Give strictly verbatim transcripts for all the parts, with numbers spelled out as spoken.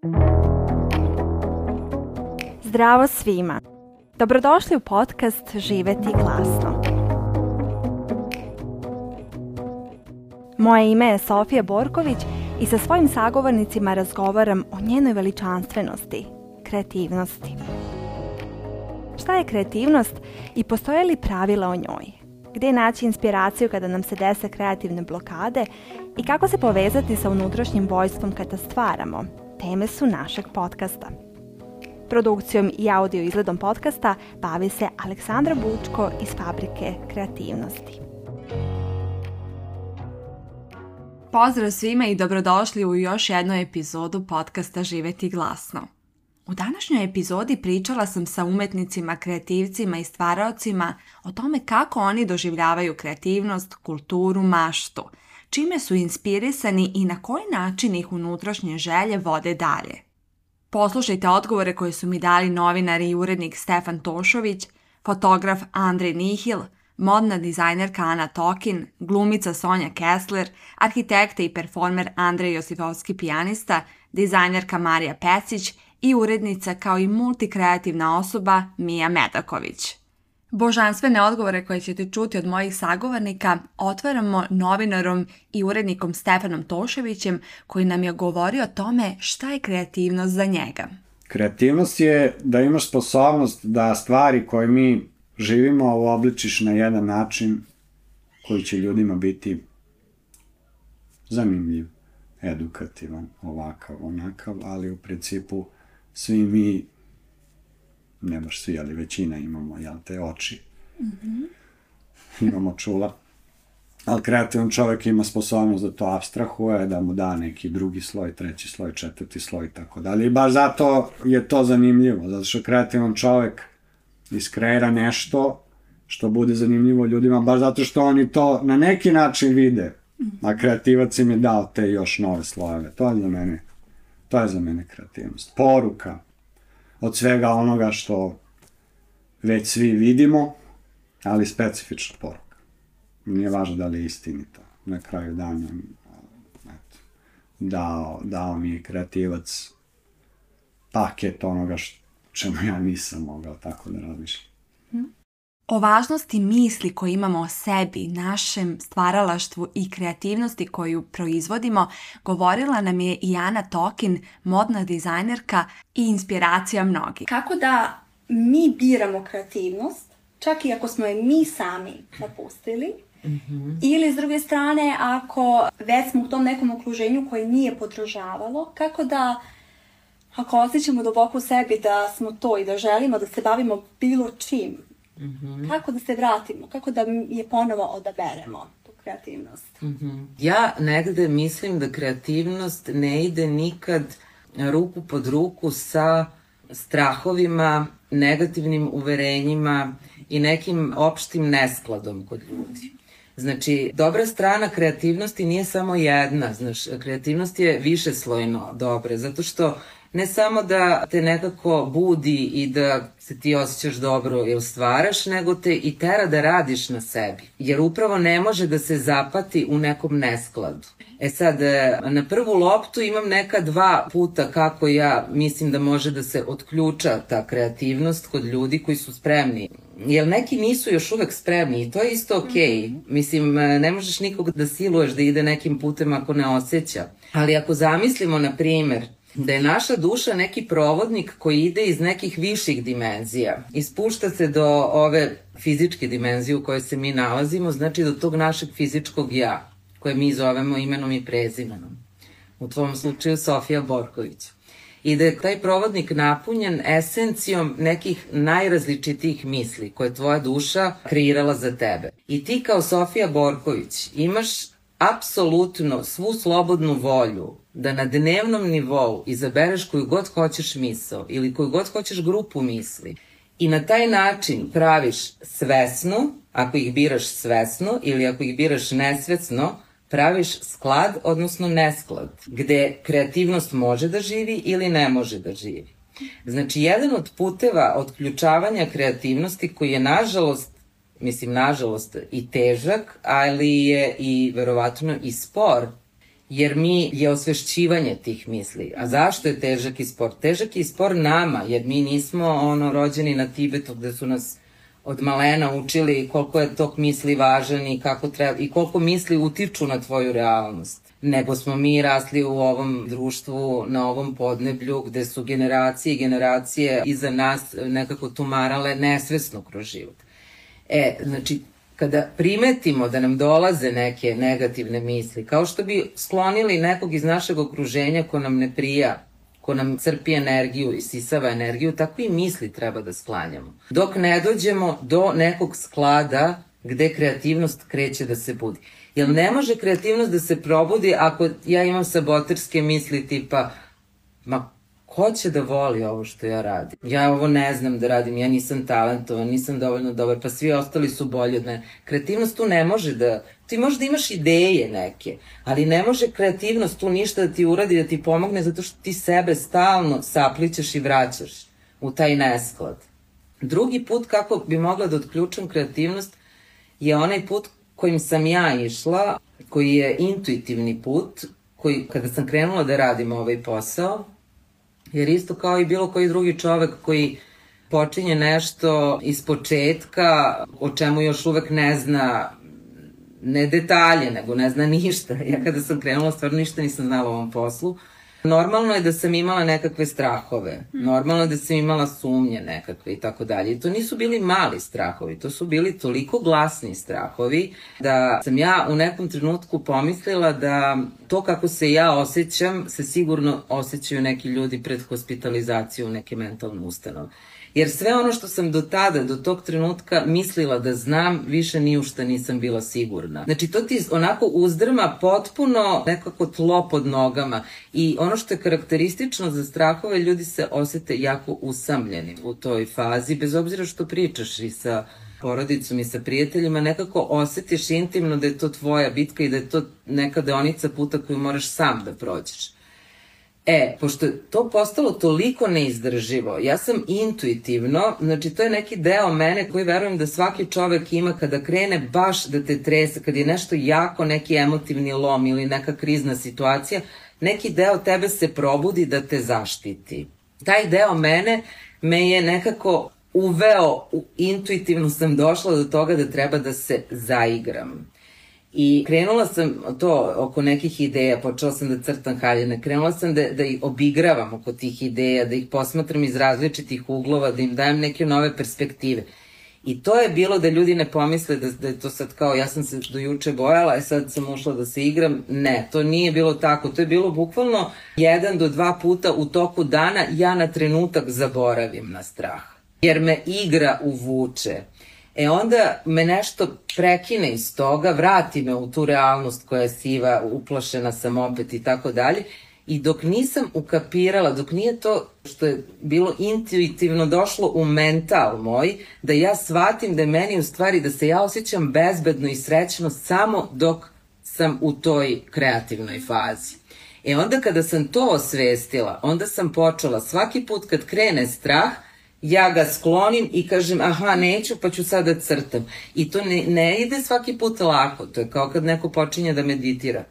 Zdravo svima! Dobrodošli u podcast Živeti glasno. Moje ime je Sofija Borković i sa svojim sagovornicima razgovaram o njenoj veličanstvenosti, kreativnosti. Šta je kreativnost i postoje li pravila o njoj? Gdje naći inspiraciju kada nam se dese kreativne blokade i kako se povezati sa unutrašnjim vojstvom kada stvaramo? Teme su našeg podcasta. Produkcijom i audio izgledom podcasta bavi se Aleksandra Bučko iz Fabrike kreativnosti. Pozdrav svima i dobrodošli u još jednu epizodu podcasta Živeti glasno. U današnjoj epizodi pričala sam sa umetnicima, kreativcima i stvaraocima o tome kako oni doživljavaju kreativnost, kulturu, maštu, čime su inspirisani i na koji način ih unutrašnje želje vode dalje. Poslušajte odgovore koje su mi dali novinar i urednik Stefan Tošović, fotograf Andrej Nihil, modna dizajnerka Ana Tokin, glumica Sonja Kessler, arhitekta i performer Andrej Josifovski pijanista, dizajnerka Marija Pecić i urednica kao i multikreativna osoba Mija Medaković. Božanstvene odgovore koje ćete čuti od mojih sagovornika otvaramo novinarom i urednikom Stefanom Toševićem koji nam je govorio o tome šta je kreativnost za njega. Kreativnost je da imaš sposobnost da stvari koje mi živimo uobličiš na jedan način koji će ljudima biti zanimljiv, edukativan, ovakav, onakav, ali u principu svi mi, ne baš svi, ali većina imamo, jel te, oči, mm-hmm. imamo čula, ali kreativan čovjek ima sposobnost da to apstrahuje, da mu da neki drugi sloj, treći sloj, četvrti sloj i tako dalje. I baš zato je to zanimljivo, zato što kreativan čovjek iskreira nešto što bude zanimljivo ljudima, baš zato što oni to na neki način vide, a kreativac im je dao te još nove slojeve. To je za mene, to je za mene kreativnost. Poruka od svega onoga što već svi vidimo, ali specifična poruka. Nije važno da li je istinito. Na kraju dana eto, dao, dao mi je kreativac paket onoga što čemu ja nisam mogao tako da razmišljam. O važnosti misli koje imamo o sebi, našem stvaralaštvu i kreativnosti koju proizvodimo, govorila nam je i Ana Tokin, modna dizajnerka i inspiracija mnogih. Kako da mi biramo kreativnost, čak i ako smo je mi sami napustili, mm-hmm. ili s druge strane ako već smo u tom nekom okruženju koje nije podržavalo, kako da ako osjećamo duboko u sebi da smo to i da želimo da se bavimo bilo čim, mm-hmm. kako da se vratimo, kako da je ponovo odaberemo tu kreativnost. Mm-hmm. Ja negde mislim da kreativnost ne ide nikad ruku pod ruku sa strahovima, negativnim uverenjima i nekim opštim neskladom kod ljudi. Znači, dobra strana kreativnosti nije samo jedna, znaš, kreativnost je višeslojno dobra, zato što ne samo da te nekako budi i da se ti osjećaš dobro ili stvaraš, nego te i tera da radiš na sebi. Jer upravo ne može da se zapati u nekom neskladu. E sad, na prvu loptu imam neka dva puta kako ja mislim da može da se otključa ta kreativnost kod ljudi koji su spremni. Jer neki nisu još uvek spremni i to je isto okej. Okay. Mislim, ne možeš nikog da siluješ da ide nekim putem ako ne osjeća. Ali ako zamislimo, na primer, da je naša duša neki provodnik koji ide iz nekih viših dimenzija i spušta se do ove fizičke dimenzije u kojoj se mi nalazimo, znači do tog našeg fizičkog ja, koje mi zovemo imenom i prezimenom. U tvom slučaju Sofija Borković. I da je taj provodnik napunjen esencijom nekih najrazličitijih misli koje tvoja duša kreirala za tebe. I ti kao Sofija Borković imaš apsolutno svu slobodnu volju da na dnevnom nivou izabereš koju god hoćeš misao ili koju god hoćeš grupu misli i na taj način praviš svesno, ako ih biraš svesno ili ako ih biraš nesvesno, praviš sklad, odnosno nesklad, gde kreativnost može da živi ili ne može da živi. Znači, jedan od puteva otključavanja kreativnosti koji je nažalost, mislim nažalost i težak, ali je i verovatno i spor, jer mi je osvešćivanje tih misli. A zašto je težak i spor? Težak je i spor nama, jer mi nismo ono rođeni na Tibetu gde su nas od malena učili koliko je tok misli važan i, kako treba, i koliko misli utiču na tvoju realnost. Nego smo mi rasli u ovom društvu, na ovom podneblju, gde su generacije i generacije iza nas nekako tumarale nesvesno kroz život. E, znači, kada primetimo da nam dolaze neke negativne misli, kao što bi sklonili nekog iz našeg okruženja ko nam ne prija, ko nam crpi energiju i sisava energiju, tako i misli treba da sklanjamo. Dok ne dođemo do nekog sklada gde kreativnost kreće da se budi. Jer ne može kreativnost da se probudi ako ja imam saboterske misli tipa, ma ko će da voli ovo što ja radim? Ja ovo ne znam da radim, ja nisam talentovan, nisam dovoljno dobar, pa svi ostali su bolji od mene. Kreativnost tu ne može da, ti možeš da imaš ideje neke, ali ne može kreativnost tu ništa da ti uradi, da ti pomogne, zato što ti sebe stalno saplićeš i vraćaš u taj nesklad. Drugi put kako bi mogla da otključam kreativnost je onaj put kojim sam ja išla, koji je intuitivni put, koji kada sam krenula da radim ovaj posao, jer isto kao i bilo koji drugi čovek koji počinje nešto iz početka, o čemu još uvek ne zna, ne detalje, nego ne zna ništa. Ja kada sam krenula, stvarno ništa nisam znala o ovom poslu. Normalno je da sam imala nekakve strahove, normalno je da sam imala sumnje nekakve i tako dalje. I to nisu bili mali strahovi, to su bili toliko glasni strahovi da sam ja u nekom trenutku pomislila da to kako se ja osjećam se sigurno osjećaju neki ljudi pred hospitalizaciju u neke mentalne ustanove. Jer sve ono što sam do tada, do tog trenutka mislila da znam, više ni u šta nisam bila sigurna. Znači to ti onako uzdrma potpuno nekako tlo pod nogama i ono što je karakteristično za strahove, ljudi se osete jako usamljeni u toj fazi, bez obzira što pričaš i sa porodicom i sa prijateljima, nekako osetiš intimno da je to tvoja bitka i da je to neka deonica puta koju moraš sam da prođeš. E, pošto je to postalo toliko neizdrživo, ja sam intuitivno, znači to je neki deo mene koji verujem da svaki čovek ima kada krene baš da te trese, kad je nešto jako, neki emotivni lom ili neka krizna situacija, neki deo tebe se probudi da te zaštiti. Taj deo mene me je nekako uveo, intuitivno sam došla do toga da treba da se zaigram. I krenula sam to oko nekih ideja, počela sam da crtam haljine, krenula sam da, da ih obigravam oko tih ideja, da ih posmatram iz različitih uglova, da im dajem neke nove perspektive. I to je bilo da ljudi ne pomisle da, da je to sad kao ja sam se do juče bojala, a sad sam ušla da se igram. Ne, to nije bilo tako. To je bilo bukvalno jedan do dva puta u toku dana ja na trenutak zaboravim na strah. Jer me igra uvuče. E onda me nešto prekine iz toga, vrati me u tu realnost koja je siva, uplašena sam opet i tako dalje. I dok nisam ukapirala, dok nije to što je bilo intuitivno došlo u mental moj, da ja shvatim da je meni u stvari, da se ja osjećam bezbedno i srećno samo dok sam u toj kreativnoj fazi. E onda kada sam to osvestila, onda sam počela svaki put kad krene strah, ja ga sklonim i kažem aha neću pa ću sad da crtam. I to ne, ne ide svaki put lako, to je kao kad neko počinje da meditira.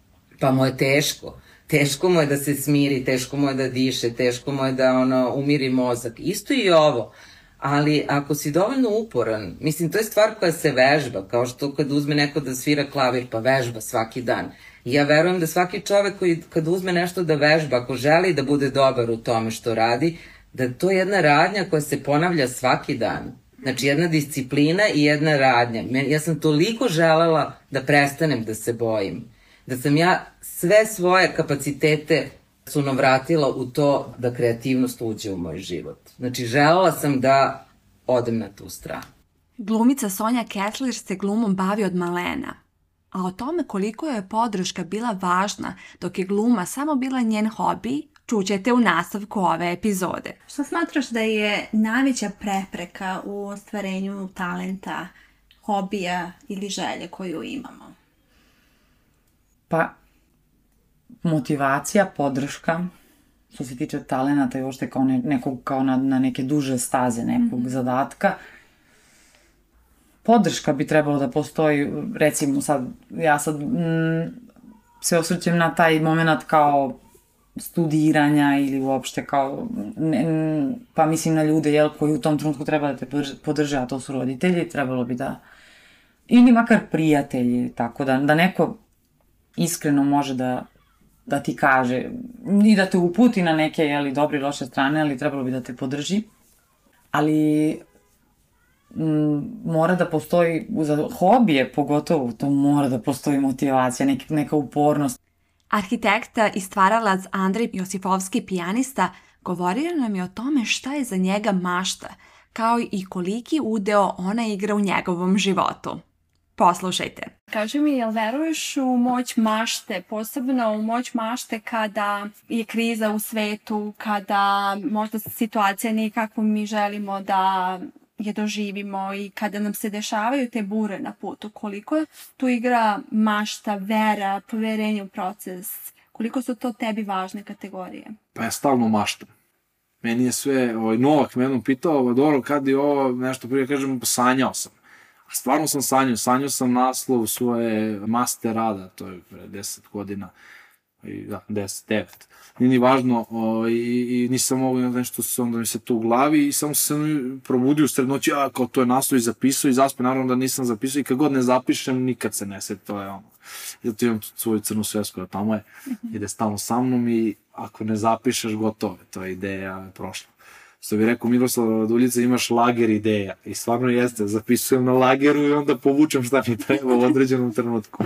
Pa mu je teško. Teško mu je da se smiri, teško mu je da diše, teško mu je da ono, umiri mozak. Isto i ovo. Ali ako si dovoljno uporan, mislim to je stvar koja se vežba, kao što kad uzme neko da svira klavir pa vežba svaki dan. Ja verujem da svaki čovek koji kad uzme nešto da vežba, ako želi da bude dobar u tome što radi, da to je jedna radnja koja se ponavlja svaki dan. Znači jedna disciplina i jedna radnja. Ja sam toliko želela da prestanem da se bojim. Da sam ja sve svoje kapacitete sunovratila u to da kreativnost uđe u moj život. Znači želela sam da odem na tu stranu. Glumica Sonja Kessler se glumom bavi od malena. A o tome koliko je podrška bila važna dok je gluma samo bila njen hobi, čućete u nastavku ove epizode. Šta smatraš da je najveća prepreka u ostvarenju talenta, hobija ili želje koju imamo? Pa, motivacija, podrška, što se tiče talenata i uopšte kao ne, nekog, kao na, na neke duže staze nekog mm-hmm. zadatka. Podrška bi trebalo da postoji, recimo sad, ja sad, mm, se osvrćem na taj moment kao studiranja ili uopšte kao, ne, pa mislim na ljude, jel, koji u tom trenutku treba da te podrže, a to su roditelji, trebalo bi da, ili makar prijatelji, tako da, da neko iskreno može da, da ti kaže i da te uputi na neke, jeli, dobre i loše strane, ali trebalo bi da te podrži. Ali m, mora da postoji, za hobije pogotovo, to mora da postoji motivacija, neka, neka upornost. Arhitekta i stvaralac Andrej Josifovski, pijanista, govorio nam je o tome šta je za njega mašta, kao i koliki udeo ona igra u njegovom životu. Poslušajte. Kaži mi, jel veruješ u moć mašte, posebno u moć mašte kada je kriza u svetu, kada možda situacija nije kako mi želimo da je doživimo i kada nam se dešavaju te bure na putu? Koliko tu igra mašta, vera, poverenje u proces? Koliko su to tebi važne kategorije? Pa ja stalno maštam. Meni je sve, ovaj, Novak me jednom pitao, dobro, kad je ovo nešto prije, kažem, sanjao sam. A stvarno sam sanjao, sanjao sam naslov svoje master rada, to je pre deset godina, i da, deset, devet. Nije ni važno, o, i, i nisam mogu nešto, onda mi se to u glavi i samo sam probudio u sred noći, a kao to je naslov i zapisao i zaspio, naravno da nisam zapisao i kad god ne zapišem, nikad se ne seti, to je ono. Zato imam svoju crnu svesku, da tamo je, ide stalno sa mnom i ako ne zapišeš, gotovo je, to je ideja prošla. Što bi rekao Miroslav Raduljica, imaš lager ideja. I stvarno jeste, zapisujem na lageru i onda povučem šta mi treba u određenom trenutku.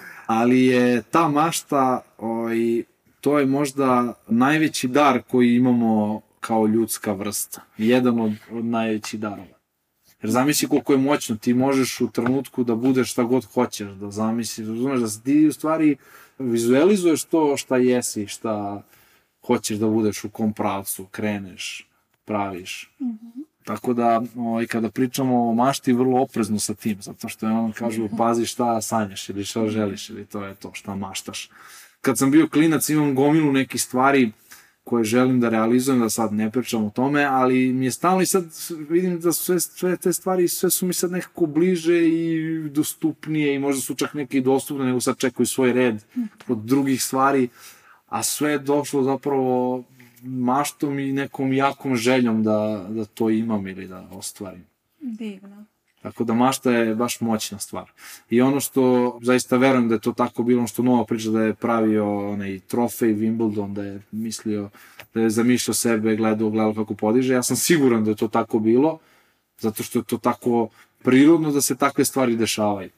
Ali je ta mašta, oj, to je možda najveći dar koji imamo kao ljudska vrsta. Jedan od, od najvećih darova. Jer zamisli koliko je moćno, ti možeš u trenutku da budeš šta god hoćeš, da zamisliš, razumeš, da ti u stvari vizualizuješ to šta jesi, šta hoćeš da budeš, u kom pravcu kreneš, praviš. Mm-hmm. Tako da, ovaj, kada pričamo o mašti, vrlo oprezno sa tim, zato što on kažu, pazi šta sanjaš ili šta želiš, ili to je to šta maštaš. Kad sam bio klinac, imam gomilu nekih stvari koje želim da realizujem, da sad ne pričam o tome, ali mi je stalno i sad vidim da su sve, sve te stvari, sve su mi sad nekako bliže i dostupnije i možda su čak neke i dostupne, nego sad čekaju svoj red od drugih stvari, a sve je došlo zapravo maštom i nekom jakom željom da, da to imam ili da ostvarim. Divno. Tako da mašta je baš moćna stvar. I ono što zaista verujem da je to tako bilo, ono što Nova priča da je pravio onaj trofej Wimbledon, da je mislio, da je zamišljao sebe, gledao, gledao kako podiže. Ja sam siguran da je to tako bilo, zato što je to tako prirodno da se takve stvari dešavaju.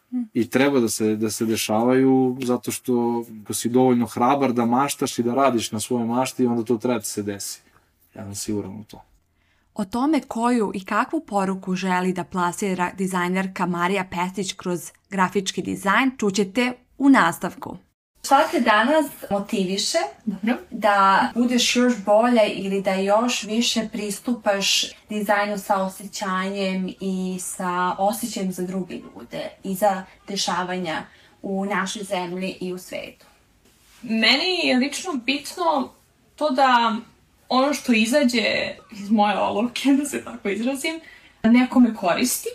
I treba da se, da se dešavaju, zato što ako si dovoljno hrabar da maštaš i da radiš na svojoj mašti, onda to treba da se desi. Ja sam siguran u to. O tome koju i kakvu poruku želi da plasira dizajnerka Marija Pestić kroz grafički dizajn, čućete u nastavku. Šta te danas motiviše Dobro. da budeš još bolje ili da još više pristupaš dizajnu sa osjećanjem i sa osjećajem za druge ljude i za dešavanja u našoj zemlji i u svetu? Meni je lično bitno to da ono što izađe iz moje olovke, da se tako izrazim, nekome koristi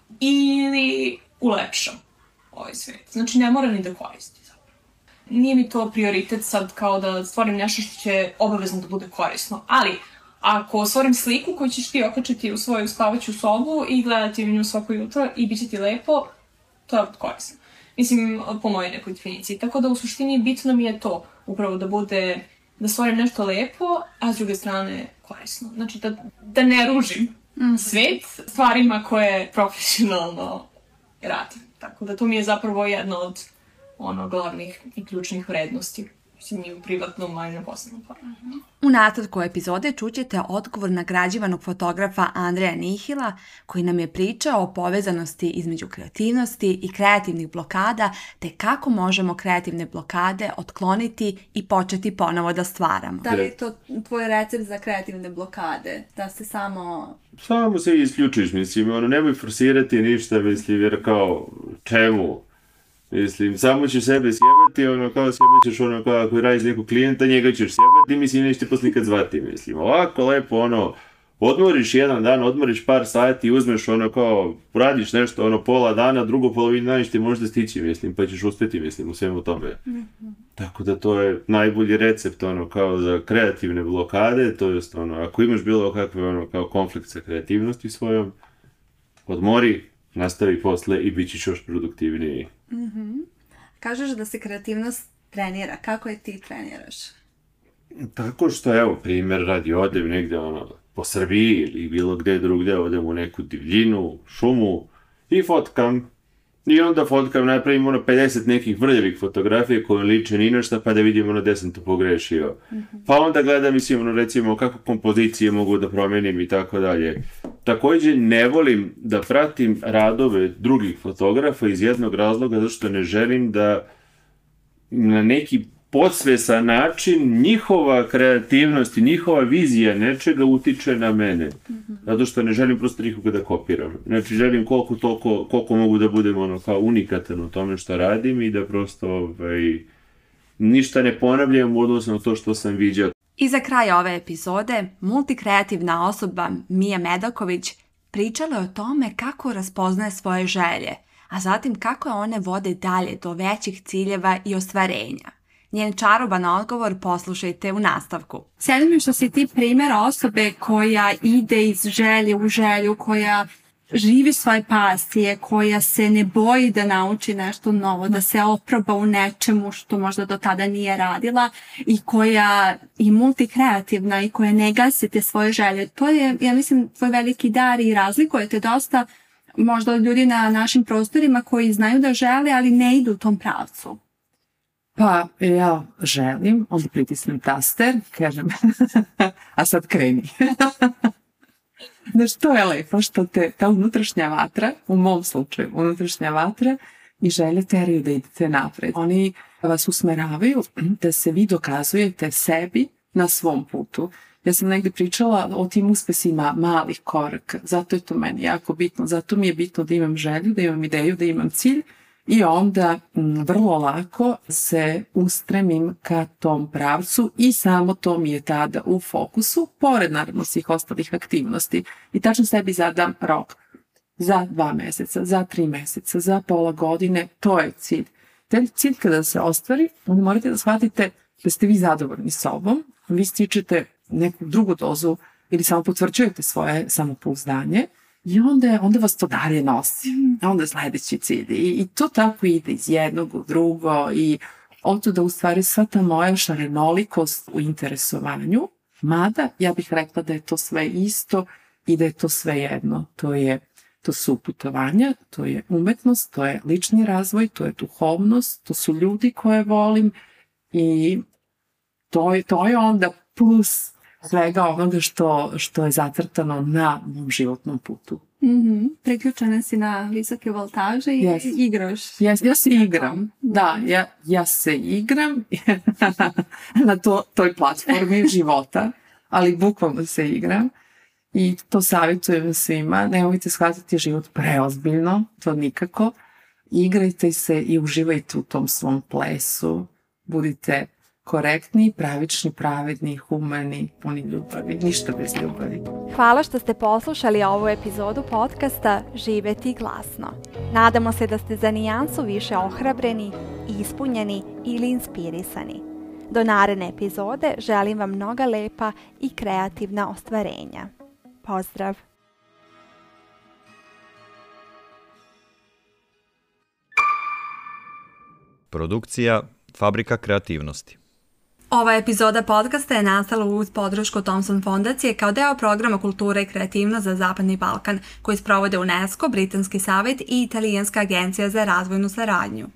ili ulepša ovaj svet. Znači ne mora ni da koristi. Nije mi to prioritet sad kao da stvorim nešto što će obavezno da bude korisno, ali ako stvorim sliku koju ćeš ti okačiti u svoju spavaću sobu i gledati u nju svako jutro i bit će ti lepo, to je korisno. Mislim, po mojoj nekoj definiciji. Tako da u suštini bitno mi je to, upravo da bude, da stvorim nešto lepo, a s druge strane korisno. Znači da, da ne ružim mm-hmm. svet stvarima koje profesionalno radim. Tako da to mi je zapravo jedno od ono glavnih i ključnih vrednosti. Mislim, i u privatnom, a i na posebnom planu. U nastavku epizode čućete odgovor nagrađivanog fotografa Andreja Nihila, koji nam je pričao o povezanosti između kreativnosti i kreativnih blokada, te kako možemo kreativne blokade otkloniti i početi ponovo da stvaramo. Da li je to tvoj recept za kreativne blokade? Da se samo... Samo se isključiš, mislim, ono, nemoj forsirati ništa, mislim, jer kao, čemu? Mislim, samo ćeš sebe sjebati, ono, kao sjebaćeš, ono, kao ako radiš nekog klijenta, njega ćeš sjebati, mislim, nećete posle nikad zvati, mislim, ovako, lepo, ono, odmoriš jedan dan, odmoriš par sati, uzmeš ono kao, radiš nešto ono pola dana, drugu polovinu dana ti možda stići, mislim, pa ćeš uspjeti, mislim, u svemu tome. Mm-hmm. Tako da to je najbolji recept, ono, kao za kreativne blokade, to jest, ono, ako imaš bilo kakve, ono, kao konflikt sa kreativnosti svojom, odmori, nastavi posle i bit ćeš još produktivniji. Mm-hmm. Kažeš da se kreativnost trenira, kako je ti treniraš? Tako što, evo, primjer radi, odem negde, ono, po Srbiji ili bilo gde drugde, odem u neku divljinu, šumu i fotkam. I onda fotkam, napravim ono pedeset nekih vrljavih fotografija koje liče ni na šta, pa da vidim ono gde sam to pogrešio. Mm-hmm. Pa onda gledam, mislim, ono, recimo, kako kompozicije mogu da promenim i tako dalje. Također ne volim da pratim radove drugih fotografa iz jednog razloga, zato što ne želim da na neki podsvesan način njihova kreativnost i njihova vizija nečega utiče na mene. Mm-hmm. Zato što ne želim prosto nikoga da kopiram. Znači želim koliko toliko, koliko mogu da budem ono kao unikatan u tome što radim i da prosto ovaj, ništa ne ponavljam u odnosu na to što sam viđao. I za kraj ove epizode, multikreativna osoba Mija Medaković pričala je o tome kako raspoznaje svoje želje, a zatim kako one vode dalje do većih ciljeva i ostvarenja. Njen čaroban odgovor poslušajte u nastavku. Sjedi mi što si ti primjer osobe koja ide iz želje u želju, koja živi svoje pasije, koja se ne boji da nauči nešto novo, da se oproba u nečemu što možda do tada nije radila i koja je multikreativna i koja ne gasi te svoje želje. To je, ja mislim, tvoj veliki dar i razlikujete dosta možda od ljudi na našim prostorima koji znaju da žele, ali ne idu u tom pravcu. Pa ja želim, onda pritisnem taster, kažem, a sad kreni. Znaš, to je lepo što te, ta unutrašnja vatra, u mom slučaju, unutrašnja vatra i želje teraju da idete napred. Oni vas usmeravaju da se vi dokazujete sebi na svom putu. Ja sam negdje pričala o tim uspesima malih koraka, zato je to meni jako bitno, zato mi je bitno da imam želju, da imam ideju, da imam cilj. I onda m, vrlo lako se ustremim ka tom pravcu i samo to mi je tada u fokusu, pored naravno svih ostalih aktivnosti. I tačno sebi zadam rok za dva meseca, za tri meseca, za pola godine, to je cilj. Taj cilj kada se ostvari, onda morate da shvatite da ste vi zadovoljni sobom, vi stičete neku drugu dozu ili samo potvrđujete svoje samopouzdanje. I onda, onda vas to dalje nosi. A onda sljedeći cilj. I, I to tako ide iz jednog u drugo. I ovdje da u stvari sva ta moja šarenolikost u interesovanju, mada ja bih rekla da je to sve isto i da je to sve jedno. To je, to su putovanja, to je umetnost, to je lični razvoj, to je duhovnost, to su ljudi koje volim i to je, to je onda plus svega onoga što, što je zacrtano na mom životnom putu. Mm-hmm. Priključena si na visoke voltaže i yes. igraš. Yes, ja se igram, da, ja, ja se igram na to, toj platformi života, ali bukvalno se igram i to savjetujem svima, nemojte shvatiti život preozbiljno, to nikako, igrajte se i uživajte u tom svom plesu, budite korektni, pravični, pravedni, humani, puni ljubavi, ništa bez ljubavi. Hvala što ste poslušali ovu epizodu podcasta Živeti glasno. Nadamo se da ste za nijansu više ohrabreni, ispunjeni ili inspirisani. Do naredne epizode želim vam mnoga lepa i kreativna ostvarenja. Pozdrav! Produkcija Fabrika kreativnosti. Ova epizoda podcasta je nastala uz podršku Thomson fondacije kao deo programa Kultura i kreativnost za Zapadni Balkan, koji sprovode UNESCO, Britanski savjet i Italijanska agencija za razvojnu saradnju.